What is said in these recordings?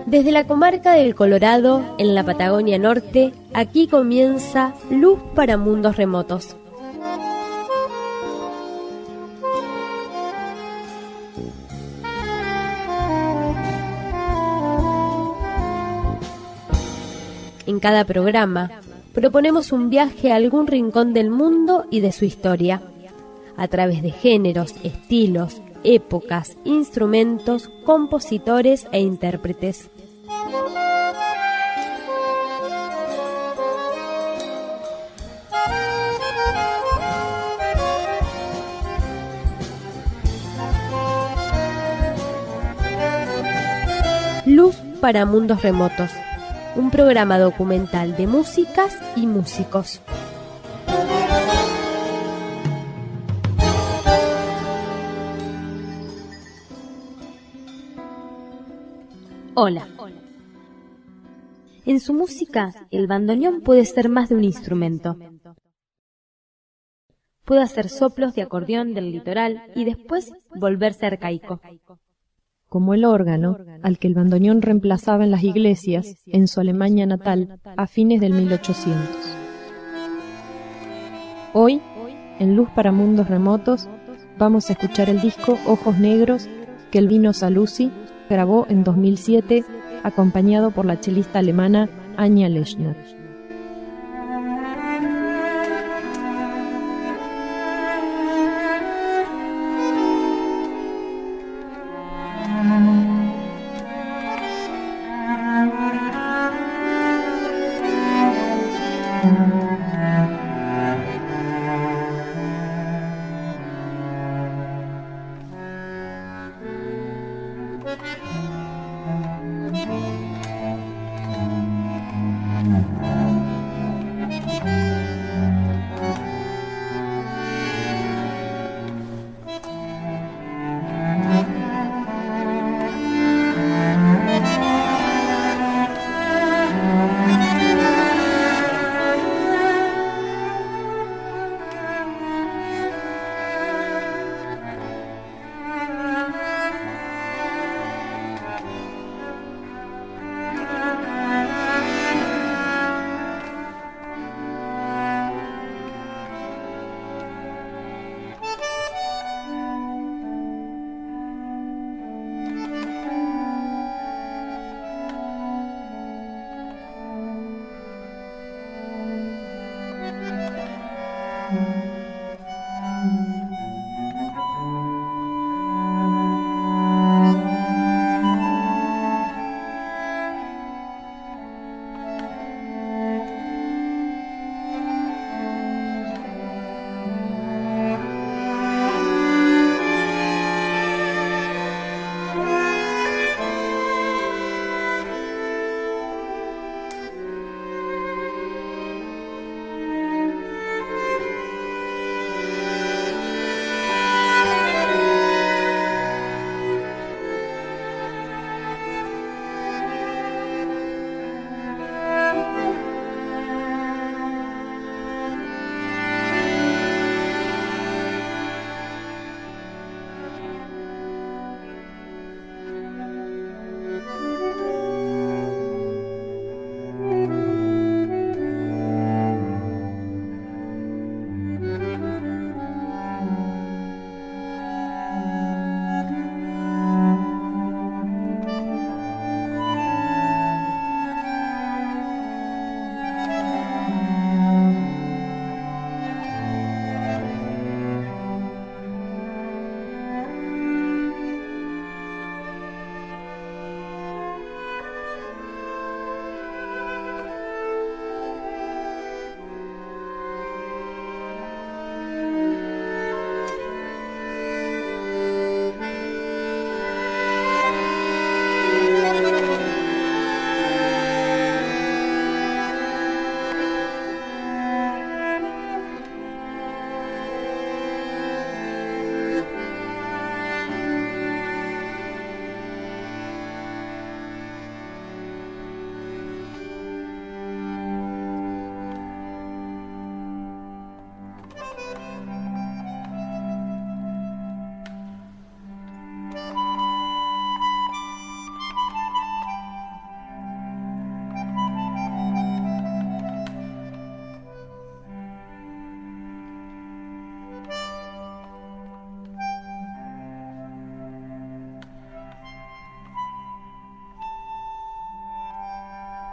Desde la comarca del Colorado, en la Patagonia Norte, aquí comienza Luz para Mundos Remotos. En cada programa, proponemos un viaje a algún rincón del mundo y de su historia, a través de géneros, estilos, épocas, instrumentos, compositores e intérpretes. Luz para Mundos Remotos, un programa documental de músicas y músicos. Hola. En su música, el bandoneón puede ser más de un instrumento. Puede hacer soplos de acordeón del litoral y después volverse arcaico. Como el órgano, al que el bandoneón reemplazaba en las iglesias, en su Alemania natal, a fines del 1800. Hoy, en Luz para Mundos Remotos, vamos a escuchar el disco Ojos Negros que el Vino Saluzzi grabó en 2007, acompañado por la chelista alemana Anja Lechner.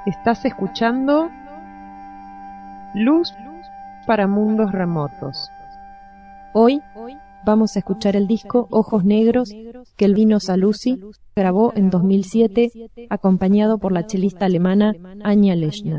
Estás escuchando Luz para Mundos Remotos. Hoy vamos a escuchar el disco Ojos Negros que el Vino Saluzzi grabó en 2007, acompañado por la chelista alemana Anja Lechner.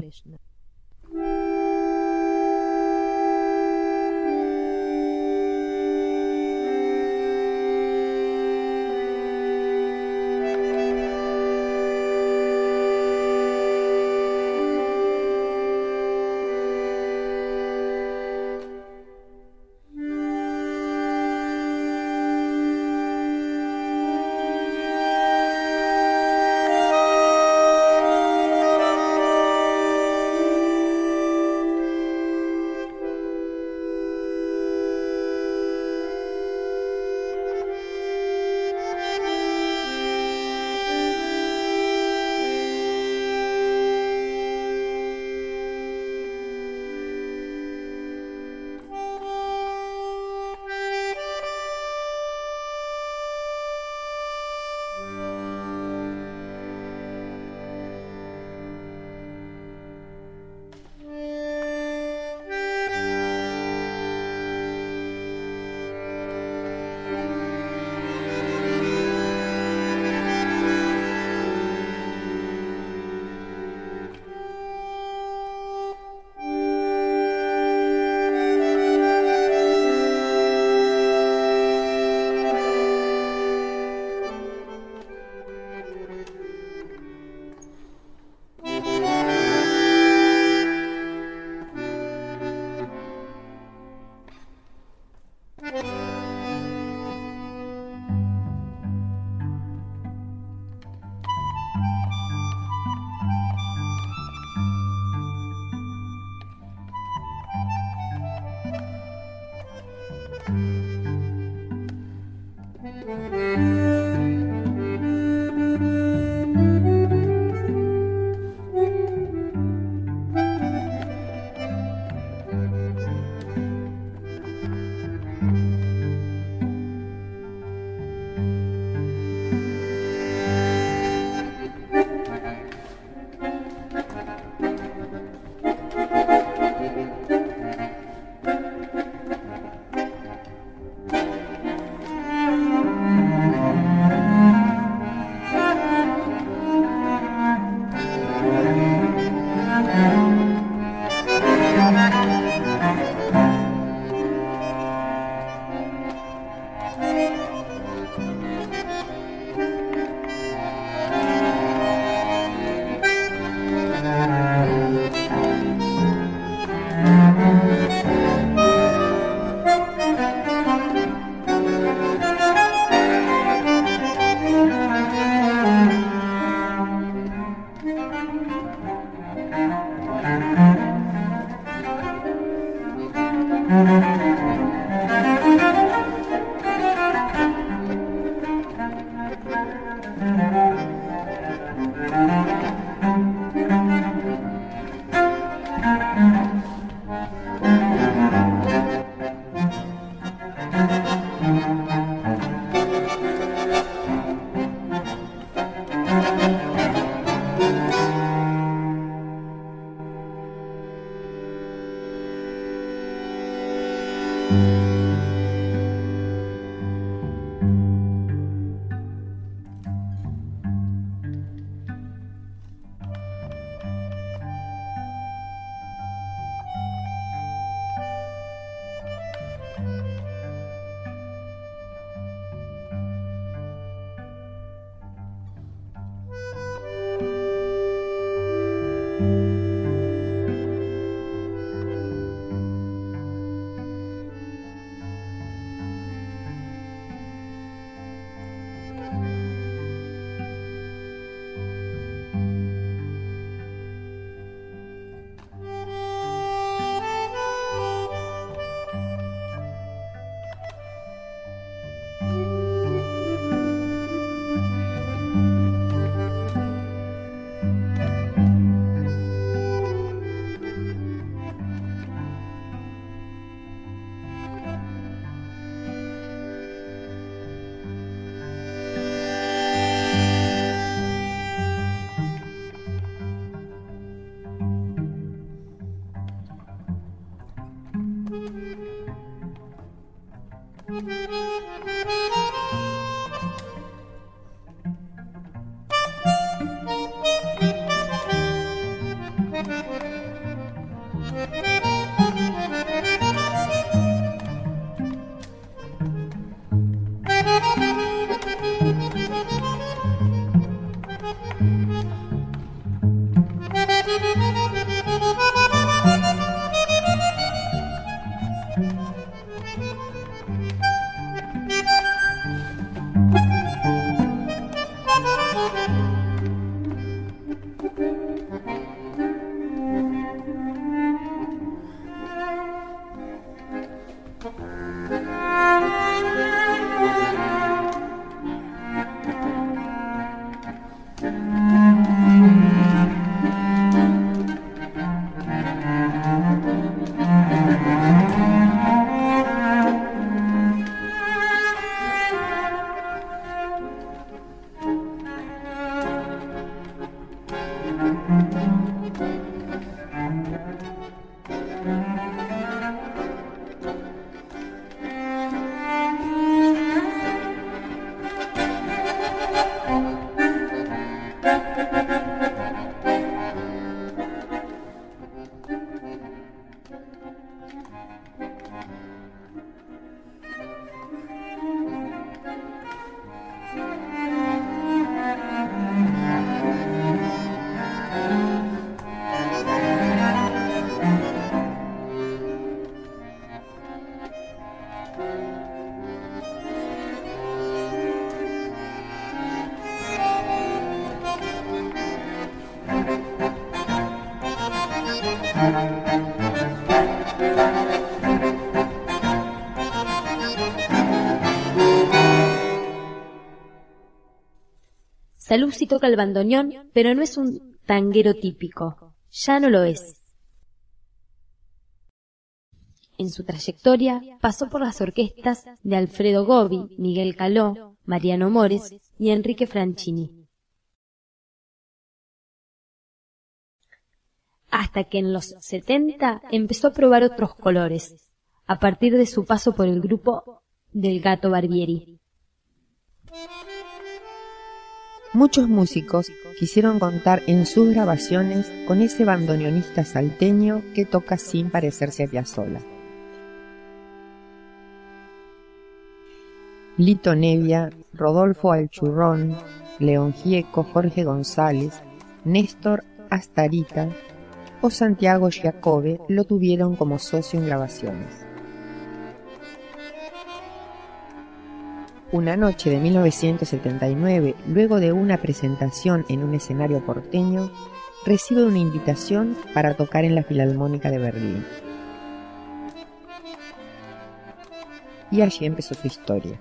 Saluzzi toca el bandoneón, pero no es un tanguero típico, ya no lo es. En su trayectoria pasó por las orquestas de Alfredo Gobbi, Miguel Caló, Mariano Mores y Enrique Franchini. Hasta que en los 70 empezó a probar otros colores, a partir de su paso por el grupo del Gato Barbieri. Muchos músicos quisieron contar en sus grabaciones con ese bandoneonista salteño que toca sin parecerse a Piazzolla. Lito Nevia, Rodolfo Alchurrón, León Gieco, Jorge González, Néstor Astarita o Santiago Giacobbe lo tuvieron como socio en grabaciones. Una noche de 1979, luego de una presentación en un escenario porteño, recibe una invitación para tocar en la Filarmónica de Berlín. Y allí empezó su historia.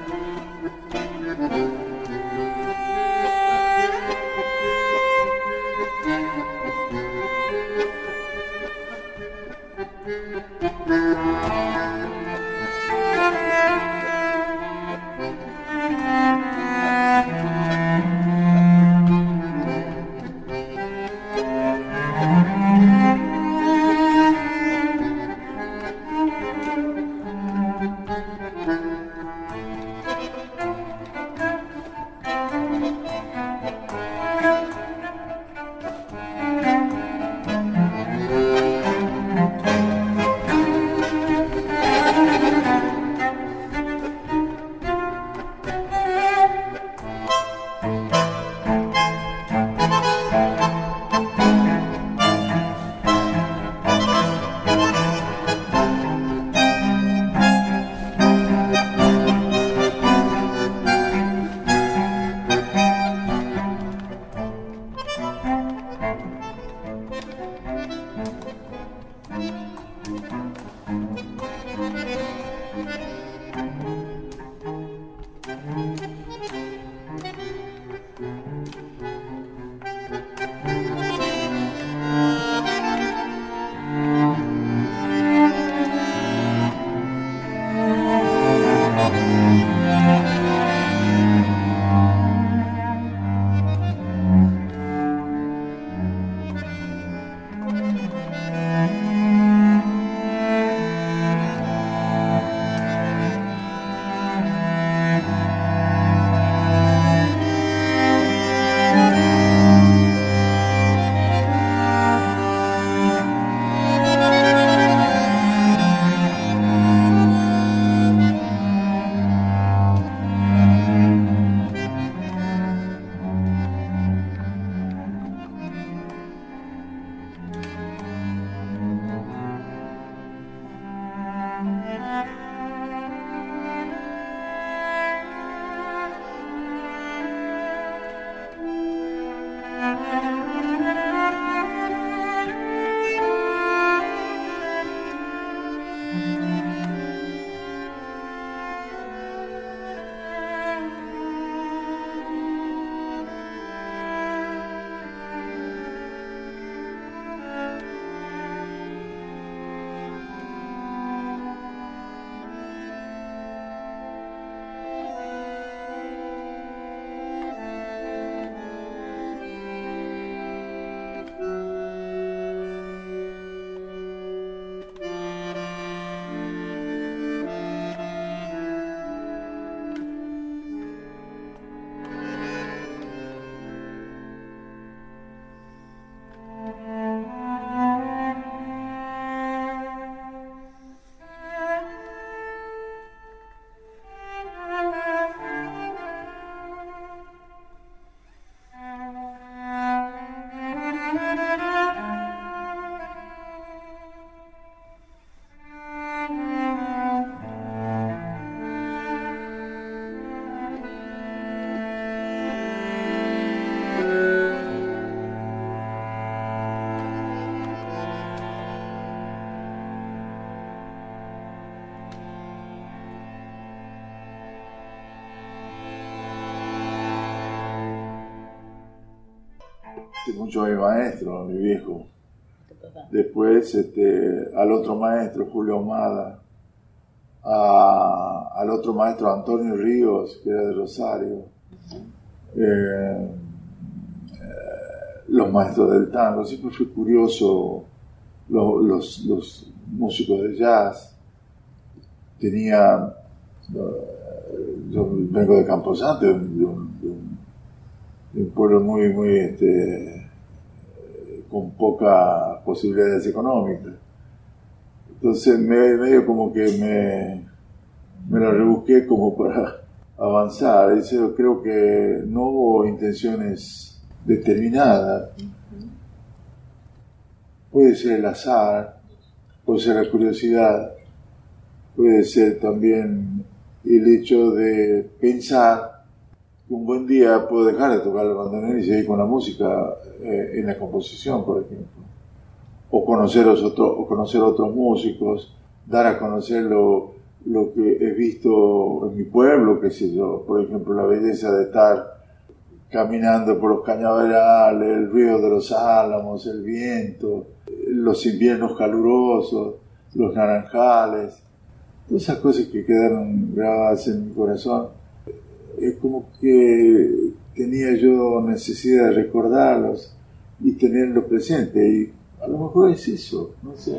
Mucho a mi maestro, a mi viejo. Después al otro maestro, Julio Ahumada, al otro maestro, Antonio Ríos, que era de Rosario, los maestros del tango. Siempre fui curioso, los músicos de jazz. Yo vengo de Camposanto, de un pueblo muy con pocas posibilidades económicas. Entonces medio como que me la rebusqué como para avanzar. Yo creo que no hubo intenciones determinadas. Puede ser el azar, puede ser la curiosidad, puede ser también el hecho de pensar que un buen día puedo dejar de tocar el bandoneón y seguir con la música en la composición, por ejemplo. O conocer otros músicos, dar a conocer lo que he visto en mi pueblo, qué sé yo, por ejemplo, la belleza de estar caminando por los cañaverales, el río de los álamos, el viento, los inviernos calurosos, los naranjales, todas esas cosas que quedaron grabadas en mi corazón. Es como que tenía yo necesidad de recordarlos y tenerlo presente, y a lo mejor es eso, no sé.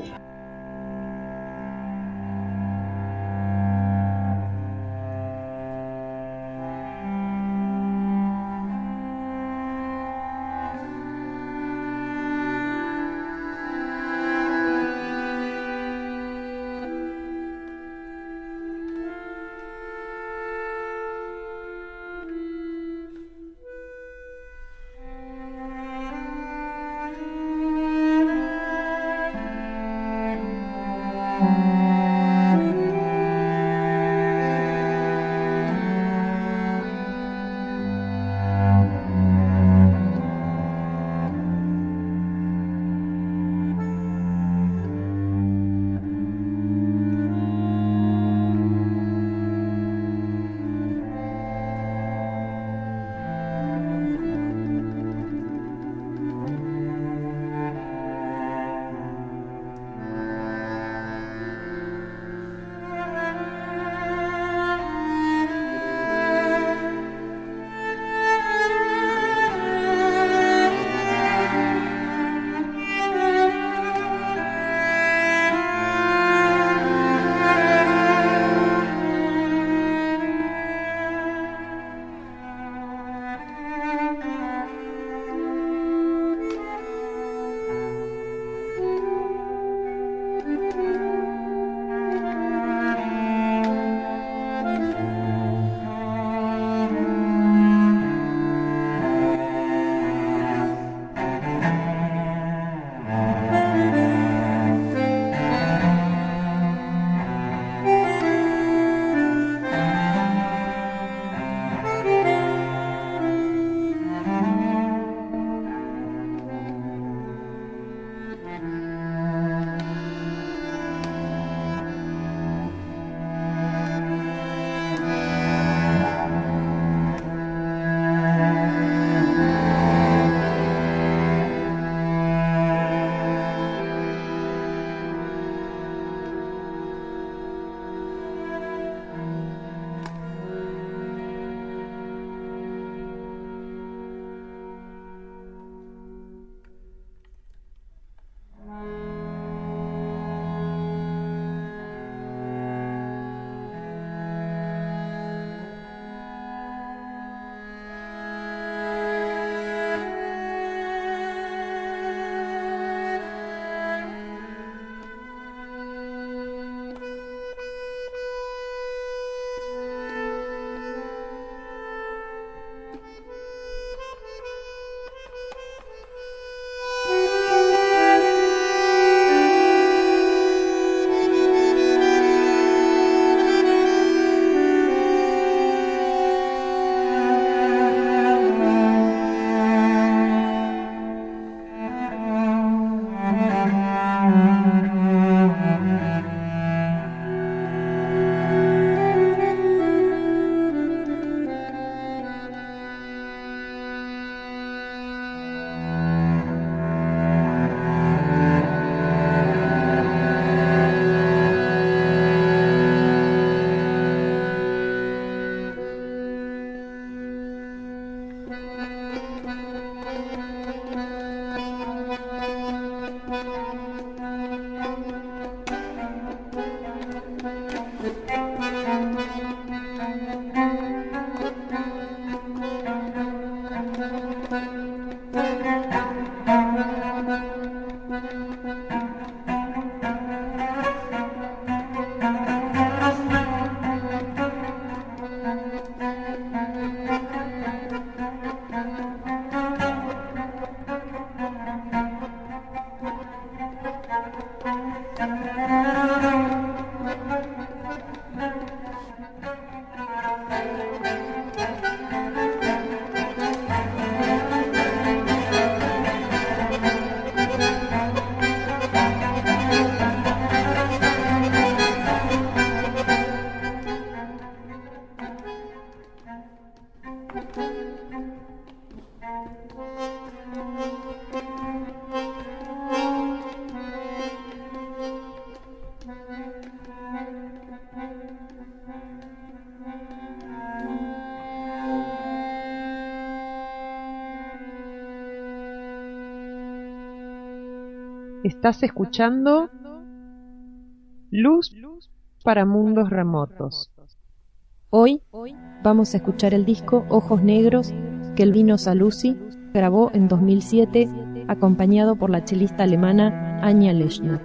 Estás escuchando Luz para Mundos Remotos. Hoy vamos a escuchar el disco Ojos Negros que el Vino Saluzzi grabó en 2007 acompañado por la chelista alemana Anja Lechner.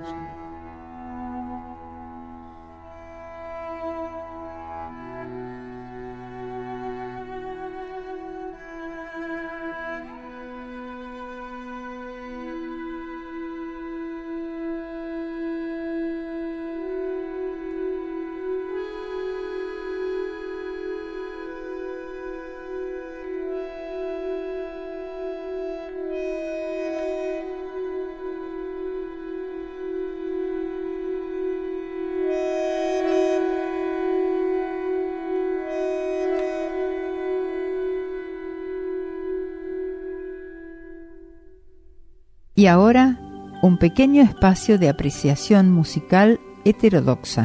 Y ahora, un pequeño espacio de apreciación musical heterodoxa.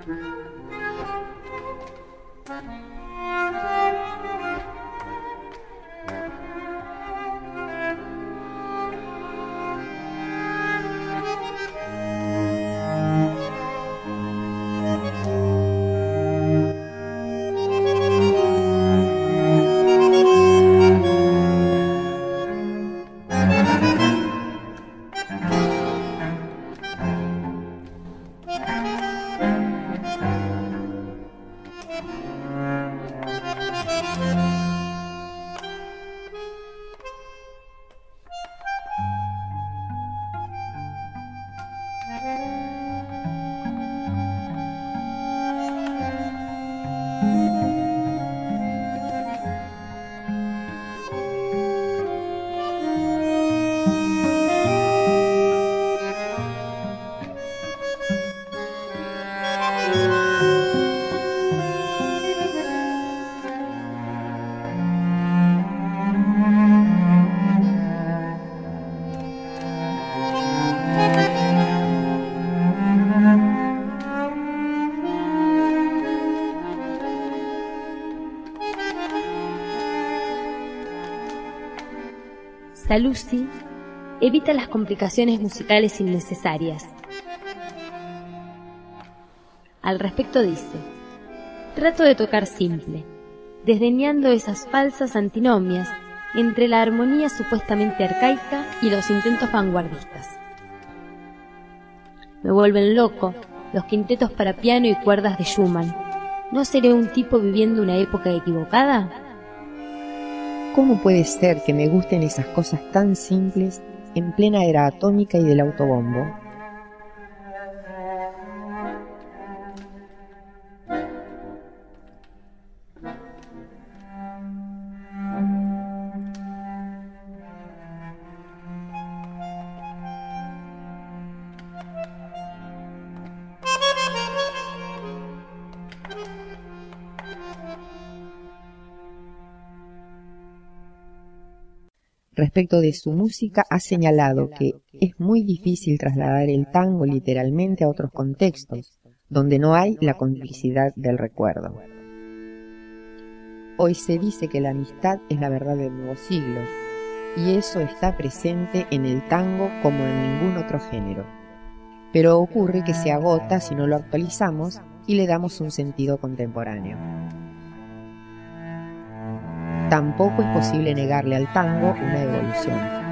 Saluzzi evita las complicaciones musicales innecesarias. Al respecto dice: trato de tocar simple, desdeñando esas falsas antinomias entre la armonía supuestamente arcaica y los intentos vanguardistas. Me vuelven loco los quintetos para piano y cuerdas de Schumann. ¿No seré un tipo viviendo una época equivocada? ¿Cómo puede ser que me gusten esas cosas tan simples en plena era atómica y del autobombo? Respecto de su música, ha señalado que es muy difícil trasladar el tango literalmente a otros contextos, donde no hay la complicidad del recuerdo. Hoy se dice que la amistad es la verdad del nuevo siglo, y eso está presente en el tango como en ningún otro género. Pero ocurre que se agota si no lo actualizamos y le damos un sentido contemporáneo. Tampoco es posible negarle al tango una evolución.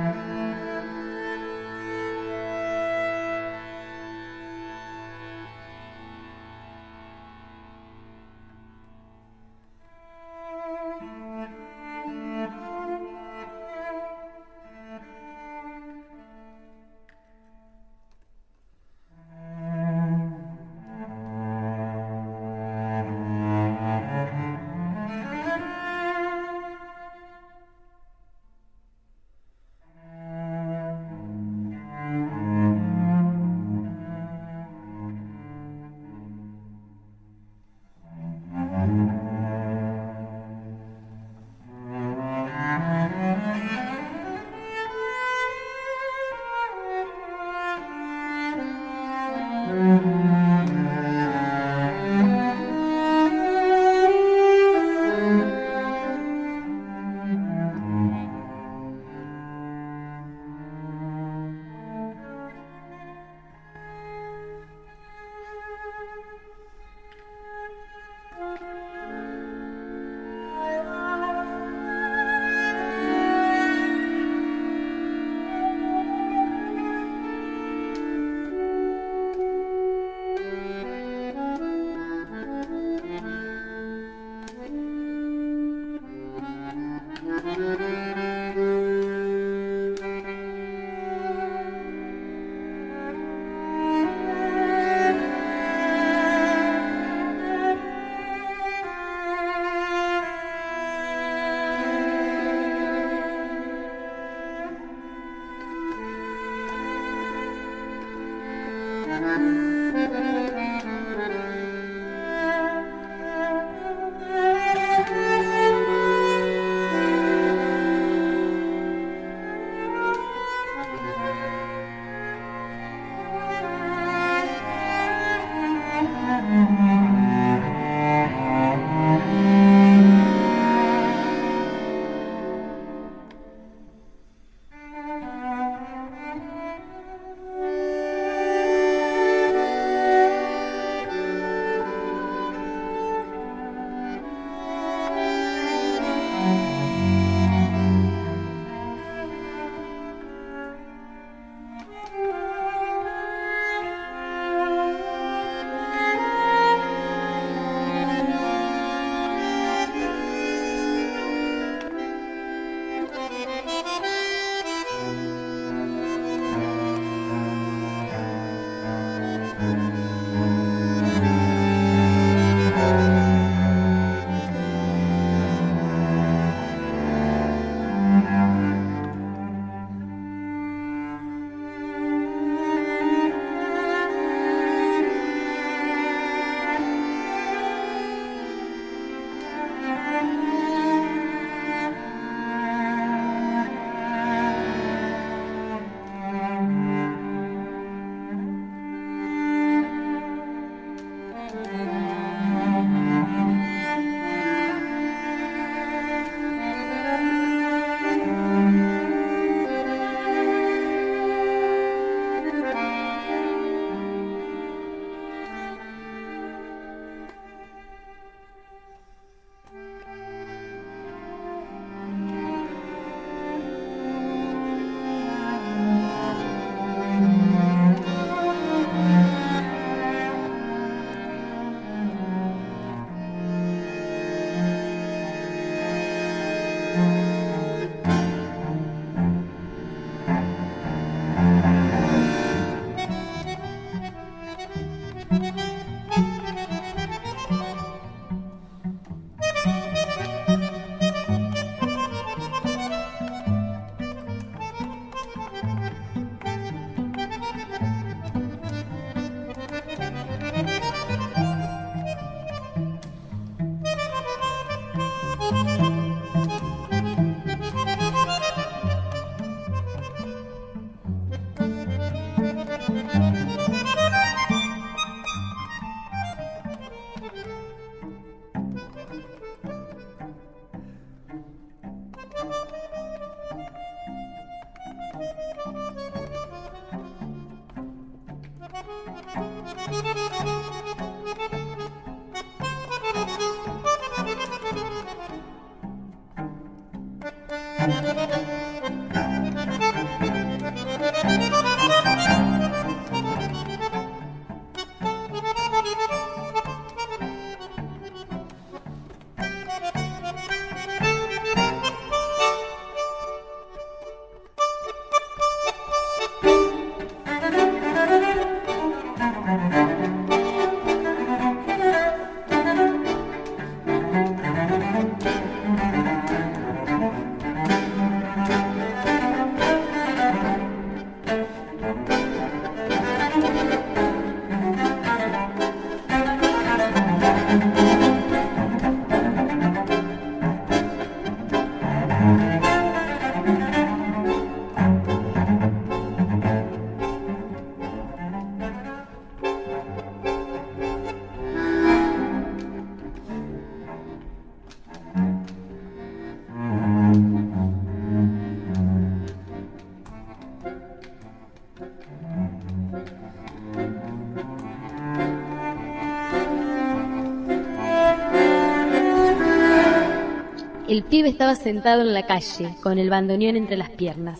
El pibe estaba sentado en la calle, con el bandoneón entre las piernas.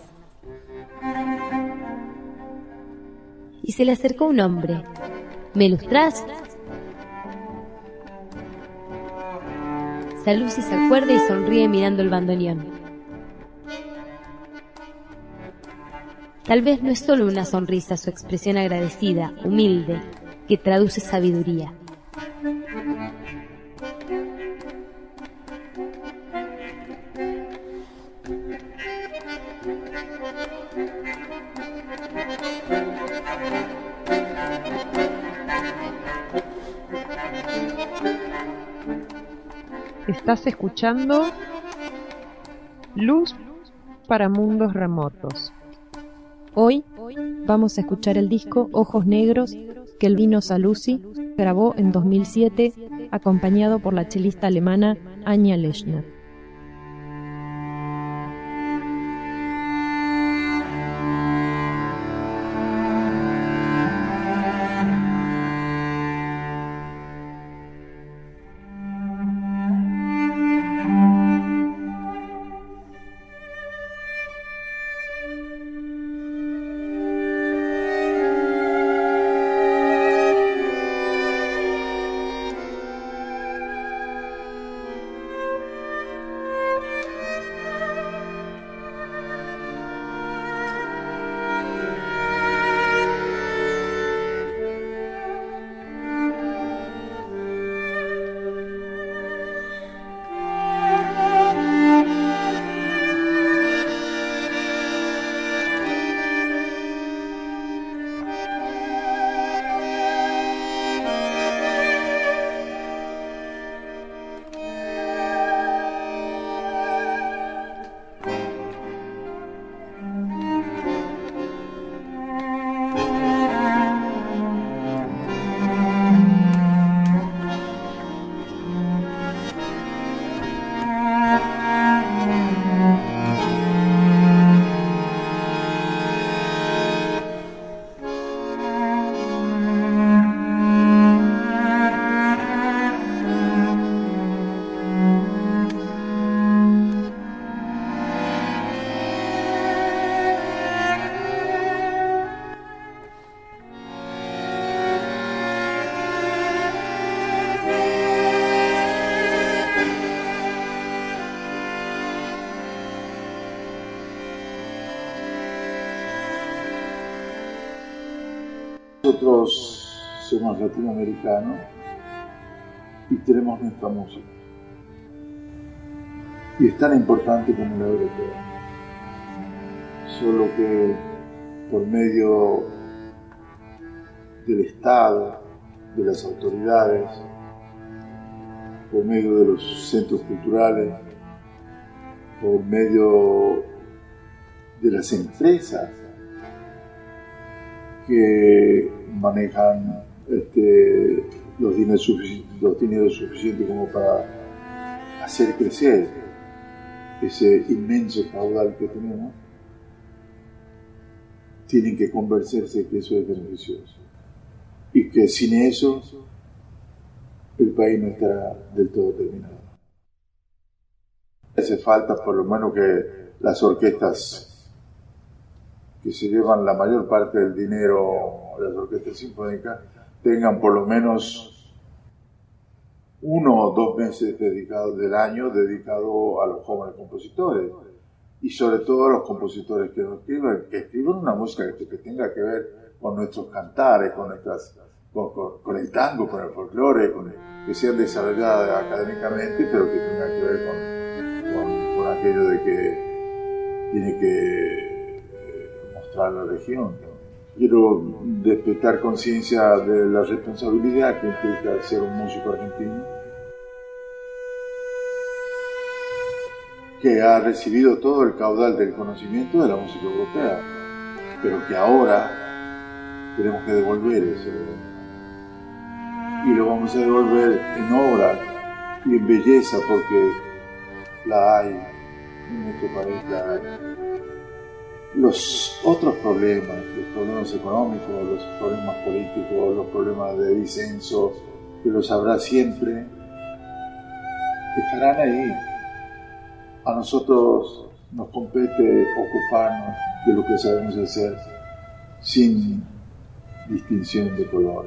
Y se le acercó un hombre. ¿Me ilustrás? Saluzzi se acuerda y sonríe mirando el bandoneón. Tal vez no es solo una sonrisa, su expresión agradecida, humilde, que traduce sabiduría. Estás escuchando Luz para Mundos Remotos. Hoy vamos a escuchar el disco Ojos Negros que el Vino Saluzzi grabó en 2007 acompañado por la chelista alemana Anja Lechner. Nosotros somos latinoamericanos y tenemos nuestra música. Y es tan importante como la europea. Solo que por medio del Estado, de las autoridades, por medio de los centros culturales, por medio de las empresas que manejan los dineros suficientes como para hacer crecer ese inmenso caudal que tenemos, tienen que convencerse que eso es beneficioso y que sin eso el país no estará del todo terminado. Hace falta por lo menos que las orquestas que se llevan la mayor parte del dinero, las orquestas sinfónicas, tengan por lo menos 1 o 2 meses dedicados del año dedicado a los jóvenes compositores, y sobre todo a los compositores que escriban una música que tenga que ver con nuestros cantares, con el tango, con el folclore, que sean desarrolladas académicamente, pero que tenga que ver con aquello de que tiene que mostrar la región. Quiero despertar conciencia de la responsabilidad que implica ser un músico argentino, que ha recibido todo el caudal del conocimiento de la música europea, pero que ahora tenemos que devolver eso. Y lo vamos a devolver en obra y en belleza, porque la hay en nuestro país, la hay. Los otros problemas, los problemas económicos, los problemas políticos, los problemas de disenso, que los habrá siempre, estarán ahí. A nosotros nos compete ocuparnos de lo que sabemos hacer sin distinción de colores.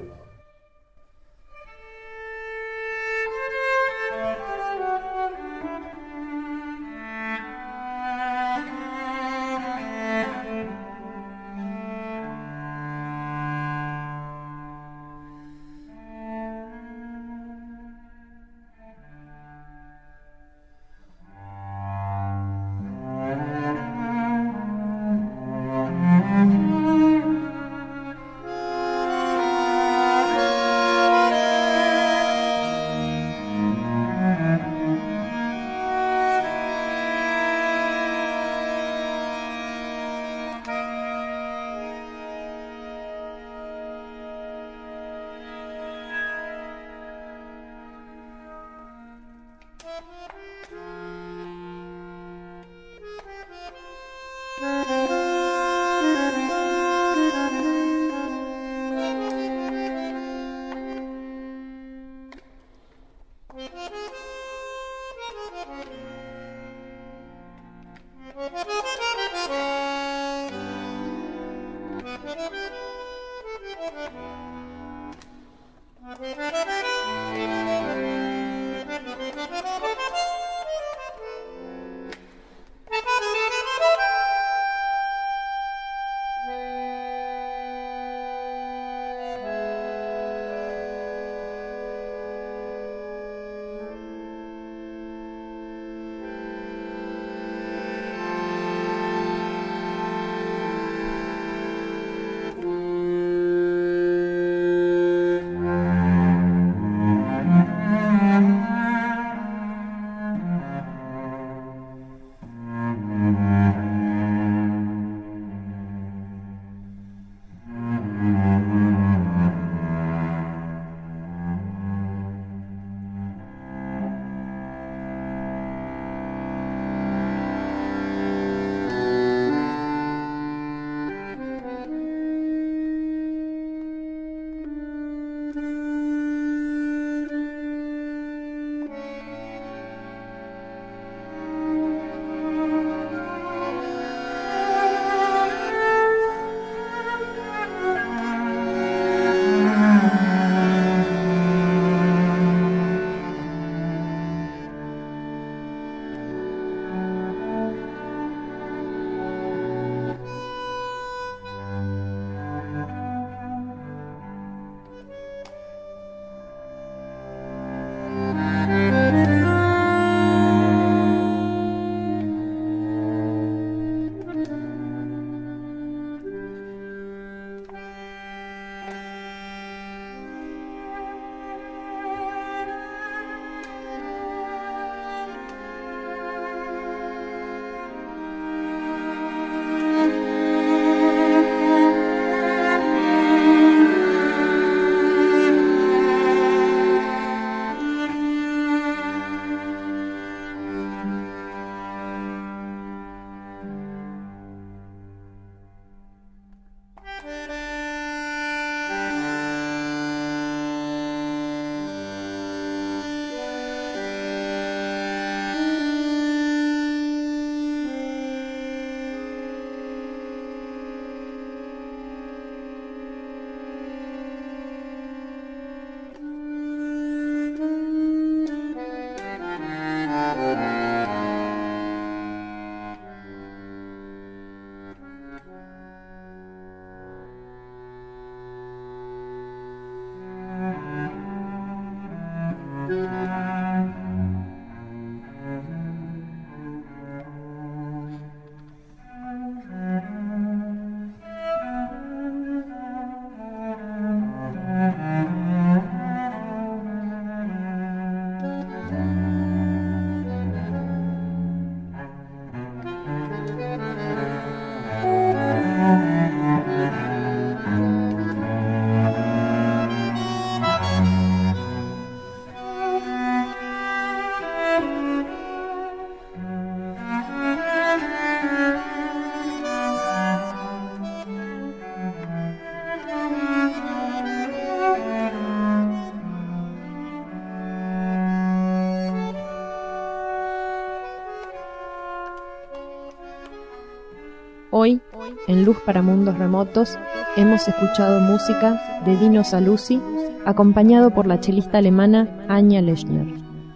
Hoy, en Luz para Mundos Remotos, hemos escuchado música de Dino Saluzzi, acompañado por la chelista alemana Anja Lechner.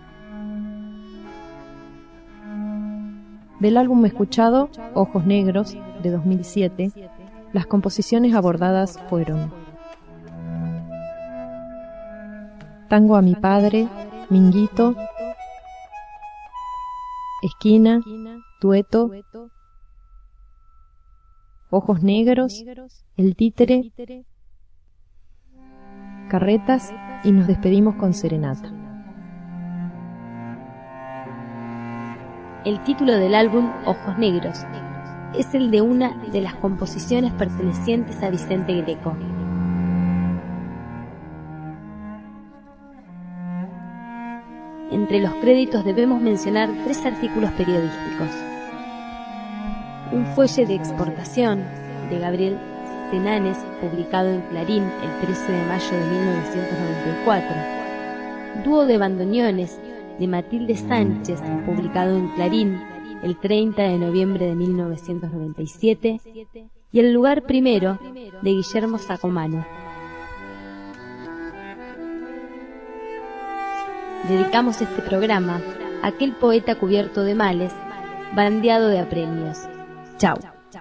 Del álbum escuchado, Ojos Negros, de 2007, las composiciones abordadas fueron Tango a mi padre, Minguito, Esquina, Dueto, Ojos Negros, El Títere, Carretas y nos despedimos con Serenata. El título del álbum, Ojos Negros, es el de una de las composiciones pertenecientes a Vicente Greco. Entre los créditos debemos mencionar 3 artículos periodísticos. Un fuelle de exportación de Gabriel Senanes, publicado en Clarín el 13 de mayo de 1994. Dúo de bandoneones de Matilde Sánchez, publicado en Clarín el 30 de noviembre de 1997. Y El lugar primero, de Guillermo Sacomano. Dedicamos este programa a aquel poeta cubierto de males, bandeado de apremios. Chau.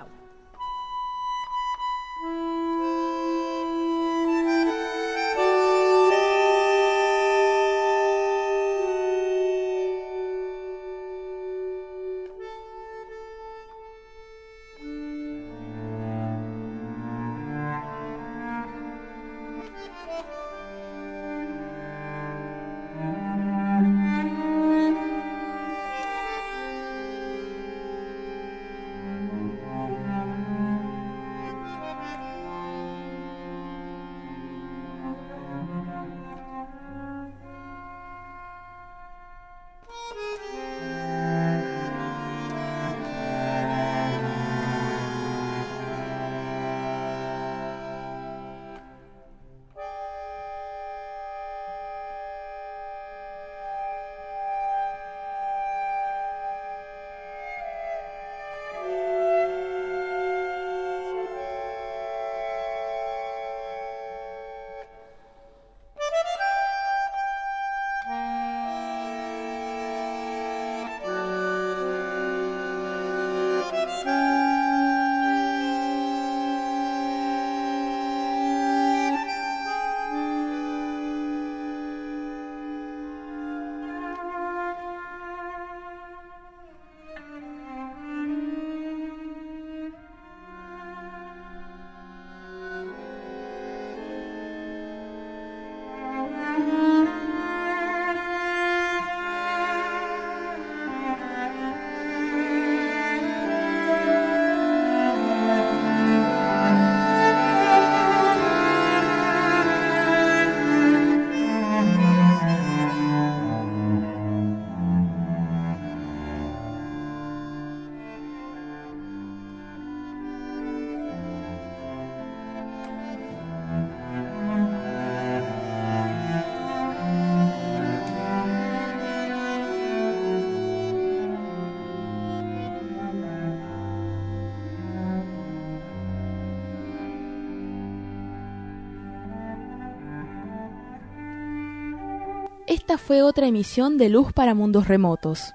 Esta fue otra emisión de Luz para Mundos Remotos.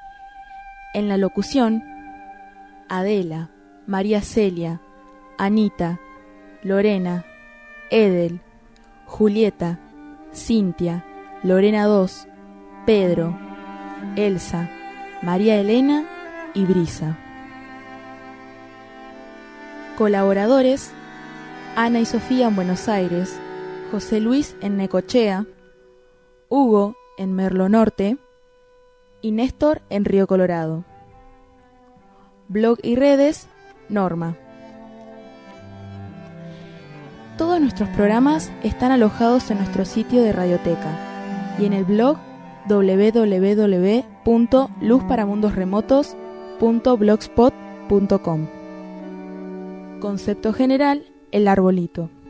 En la locución, Adela, María Celia, Anita, Lorena, Edel, Julieta, Cintia, Lorena II, Pedro, Elsa, María Elena y Brisa. Colaboradores: Ana y Sofía en Buenos Aires, José Luis en Necochea, Hugo en Merlo Norte y Néstor en Río Colorado. Blog y redes: Norma. Todos nuestros programas están alojados en nuestro sitio de Radioteca y en el blog www.luzparamundosremotos.blogspot.com. Concepto general: el arbolito.